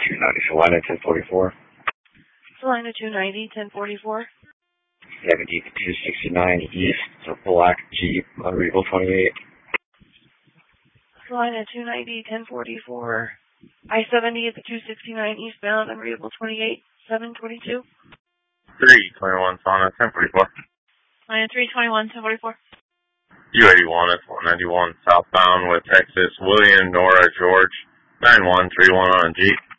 290, Salina 1044. Salina 290, 1044. 70 269 East, so black Jeep, Unreadable 28. Salina 290, 1044. I-70 at the 269 eastbound, Unreadable 28, 722. 321, Salina 1044. Salina 321, 1044. U81 at 491 southbound with Texas, William, Nora, George, 9131 on Jeep.